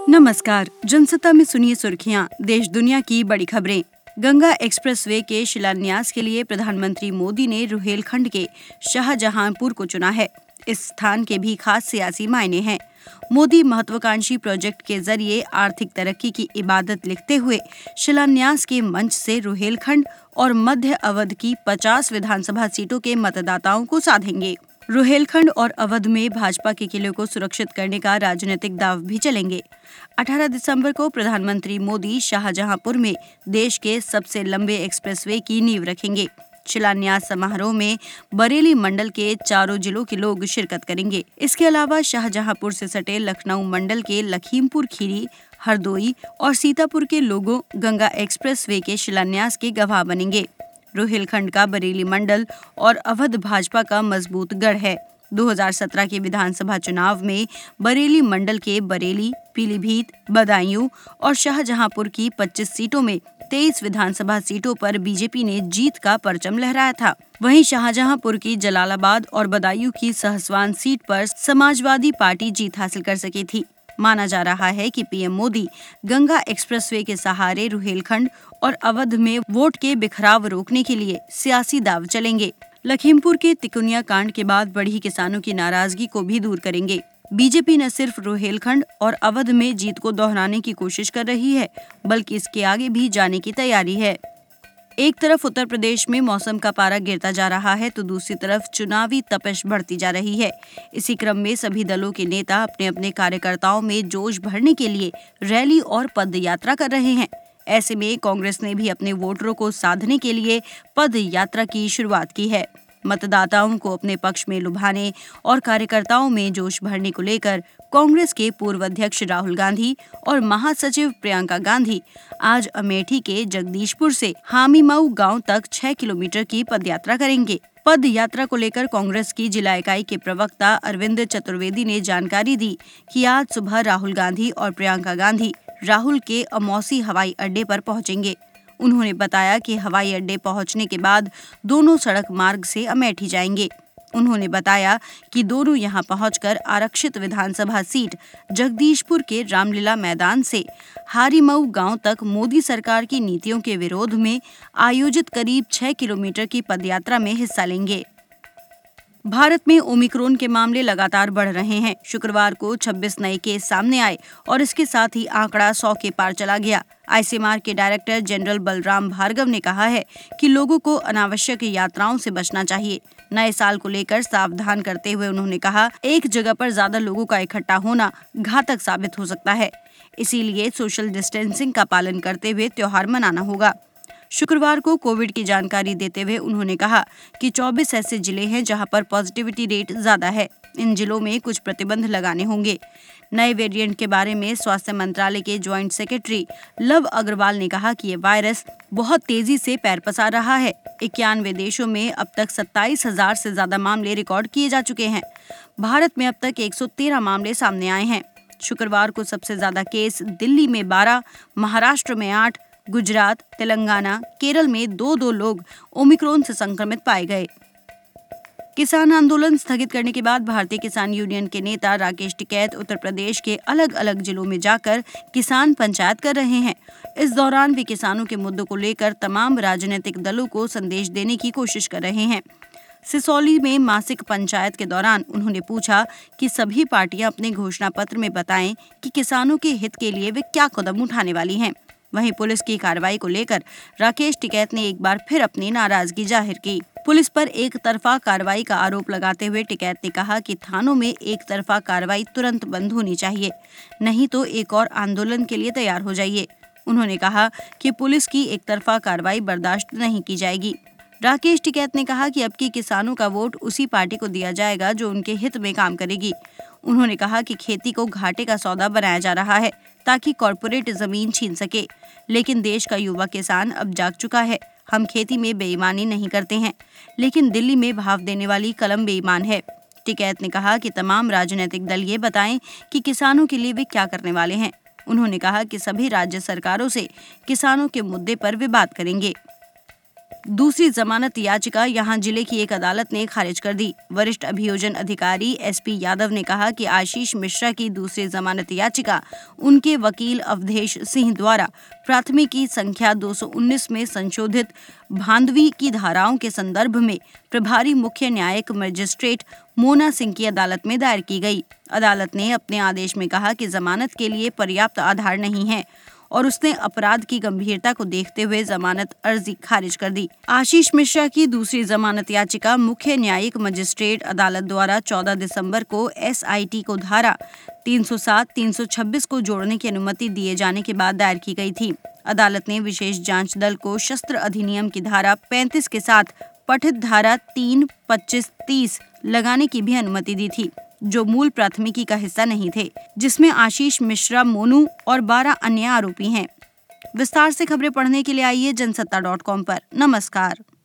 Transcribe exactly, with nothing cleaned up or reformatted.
नमस्कार। जनसत्ता में सुनिए सुर्खियां, देश दुनिया की बड़ी खबरें। गंगा एक्सप्रेसवे के शिलान्यास के लिए प्रधानमंत्री मोदी ने रुहेलखंड के शाहजहांपुर को चुना है। इस स्थान के भी खास सियासी मायने हैं। मोदी महत्वाकांक्षी प्रोजेक्ट के जरिए आर्थिक तरक्की की इबादत लिखते हुए शिलान्यास के मंच से रुहेलखंड और मध्य अवध की पचास विधानसभा सीटों के मतदाताओं को साधेंगे। रुहेलखंड और अवध में भाजपा के किले को सुरक्षित करने का राजनीतिक दांव भी चलेंगे। अठारह दिसंबर को प्रधानमंत्री मोदी शाहजहांपुर में देश के सबसे लंबे एक्सप्रेसवे की नींव रखेंगे। शिलान्यास समारोह में बरेली मंडल के चारों जिलों के लोग शिरकत करेंगे। इसके अलावा शाहजहांपुर से सटे लखनऊ मंडल के लखीमपुर खीरी, हरदोई और सीतापुर के लोगों गंगा एक्सप्रेसवे के शिलान्यास के गवाह बनेंगे। रुहेलखंड का बरेली मंडल और अवध भाजपा का मजबूत गढ़ है। दो हज़ार सत्रह के विधानसभा चुनाव में बरेली मंडल के बरेली, पीलीभीत, बदायूं और शाहजहांपुर की पच्चीस सीटों में तेईस विधानसभा सीटों पर बीजेपी ने जीत का परचम लहराया था। वहीं शाहजहांपुर की जलालाबाद और बदायूं की सहसवान सीट पर समाजवादी पार्टी जीत हासिल कर सकी थी। माना जा रहा है कि पीएम मोदी गंगा एक्सप्रेसवे के सहारे रुहेलखंड और अवध में वोट के बिखराव रोकने के लिए सियासी दांव चलेंगे। लखीमपुर के तिकुनिया कांड के बाद बढ़ी किसानों की नाराजगी को भी दूर करेंगे। बीजेपी न सिर्फ रुहेलखंड और अवध में जीत को दोहराने की कोशिश कर रही है, बल्कि इसके आगे भी जाने की तैयारी है। एक तरफ उत्तर प्रदेश में मौसम का पारा गिरता जा रहा है, तो दूसरी तरफ चुनावी तपिश बढ़ती जा रही है। इसी क्रम में सभी दलों के नेता अपने अपने कार्यकर्ताओं में जोश भरने के लिए रैली और पद यात्रा कर रहे हैं। ऐसे में कांग्रेस ने भी अपने वोटरों को साधने के लिए पद यात्रा की शुरुआत की है। मतदाताओं को अपने पक्ष में लुभाने और कार्यकर्ताओं में जोश भरने को लेकर कांग्रेस के पूर्व अध्यक्ष राहुल गांधी और महासचिव प्रियंका गांधी आज अमेठी के जगदीशपुर से हामीमऊ गांव तक छह किलोमीटर की पदयात्रा करेंगे। पद यात्रा को लेकर कांग्रेस की जिला इकाई के प्रवक्ता अरविंद चतुर्वेदी ने जानकारी दी कि आज सुबह राहुल गांधी और प्रियंका गांधी राहुल के अमौसी हवाई अड्डे पर पहुंचेंगे। उन्होंने बताया कि हवाई अड्डे पहुंचने के बाद दोनों सड़क मार्ग से अमेठी जाएंगे। उन्होंने बताया कि दोनों यहां पहुंचकर आरक्षित विधानसभा सीट जगदीशपुर के रामलीला मैदान से हारीमऊ गांव तक मोदी सरकार की नीतियों के विरोध में आयोजित करीब छह किलोमीटर की पदयात्रा में हिस्सा लेंगे। भारत में ओमिक्रॉन के मामले लगातार बढ़ रहे हैं। शुक्रवार को छब्बीस नए केस सामने आए और इसके साथ ही आंकड़ा सौ के पार चला गया। आईसीएमआर के डायरेक्टर जनरल बलराम भार्गव ने कहा है कि लोगों को अनावश्यक यात्राओं से बचना चाहिए। नए साल को लेकर सावधान करते हुए उन्होंने कहा, एक जगह पर ज्यादा लोगों का इकट्ठा होना घातक साबित हो सकता है। इसीलिए सोशल डिस्टेंसिंग का पालन करते हुए त्योहार मनाना होगा। शुक्रवार को कोविड की जानकारी देते हुए उन्होंने कहा कि चौबीस ऐसे जिले हैं जहां पर पॉजिटिविटी रेट ज्यादा है। इन जिलों में कुछ प्रतिबंध लगाने होंगे। नए वेरिएंट के बारे में स्वास्थ्य मंत्रालय के ज्वाइंट सेक्रेटरी लव अग्रवाल ने कहा कि ये वायरस बहुत तेजी से पैर पसार रहा है। इक्यानवे देशों में अब तक सत्ताईस हजार से ज्यादा मामले रिकॉर्ड किए जा चुके हैं। भारत में अब तक एक सौ तेरह मामले सामने आए हैं। शुक्रवार को सबसे ज्यादा केस दिल्ली में बारह, महाराष्ट्र में आठ, गुजरात, तेलंगाना, केरल में दो दो लोग ओमिक्रॉन से संक्रमित पाए गए। किसान आंदोलन स्थगित करने के बाद भारतीय किसान यूनियन के नेता राकेश टिकैत उत्तर प्रदेश के अलग अलग जिलों में जाकर किसान पंचायत कर रहे हैं। इस दौरान वे किसानों के मुद्दों को लेकर तमाम राजनीतिक दलों को संदेश देने की कोशिश कर रहे हैं। सिसौली में मासिक पंचायत के दौरान उन्होंने पूछा कि सभी पार्टियां अपने घोषणा पत्र में बताएं कि किसानों के हित के लिए वे क्या कदम उठाने वाली हैं। वहीं पुलिस की कार्रवाई को लेकर राकेश टिकैत ने एक बार फिर अपनी नाराजगी जाहिर की। पुलिस पर एक तरफा कार्रवाई का आरोप लगाते हुए टिकैत ने कहा कि थानों में एक तरफा कार्रवाई तुरंत बंद होनी चाहिए, नहीं तो एक और आंदोलन के लिए तैयार हो जाइए। उन्होंने कहा कि पुलिस की एक तरफा कार्रवाई बर्दाश्त नहीं की जाएगी। राकेश टिकैत ने कहा कि अब की किसानों का वोट उसी पार्टी को दिया जाएगा जो उनके हित में काम करेगी। उन्होंने कहा कि खेती को घाटे का सौदा बनाया जा रहा है ताकि कॉर्पोरेट जमीन छीन सके, लेकिन देश का युवा किसान अब जाग चुका है। हम खेती में बेईमानी नहीं करते हैं, लेकिन दिल्ली में भाव देने वाली कलम बेईमान है। टिकैत ने कहा कि तमाम राजनीतिक दल ये बताएं कि किसानों के लिए वे क्या करने वाले हैं। उन्होंने कहा कि सभी राज्य सरकारों से किसानों के मुद्दे पर वे बात करेंगे। दूसरी जमानत याचिका यहां जिले की एक अदालत ने खारिज कर दी। वरिष्ठ अभियोजन अधिकारी एसपी यादव ने कहा कि आशीष मिश्रा की दूसरी जमानत याचिका उनके वकील अवधेश सिंह द्वारा प्राथमिकी संख्या दो सौ उन्नीस में संशोधित भांदवी की धाराओं के संदर्भ में प्रभारी मुख्य न्यायिक मजिस्ट्रेट मोना सिंह की अदालत में दायर की गई। अदालत ने अपने आदेश में कहा कि जमानत के लिए पर्याप्त आधार नहीं है और उसने अपराध की गंभीरता को देखते हुए जमानत अर्जी खारिज कर दी। आशीष मिश्रा की दूसरी जमानत याचिका मुख्य न्यायिक मजिस्ट्रेट अदालत द्वारा चौदह दिसंबर को एसआईटी को धारा तीन सौ सात, तीन सौ छब्बीस को जोड़ने की अनुमति दिए जाने के बाद दायर की गई थी। अदालत ने विशेष जांच दल को शस्त्र अधिनियम की धारा पैंतीस के साथ पठित धारा तीन, पच्चीस, तीस लगाने की भी अनुमति दी थी, जो मूल प्राथमिकी का हिस्सा नहीं थे, जिसमें आशीष मिश्रा, मोनू और बारह अन्य आरोपी हैं। विस्तार से खबरें पढ़ने के लिए आइए जनसत्ता डॉट कॉम पर। नमस्कार।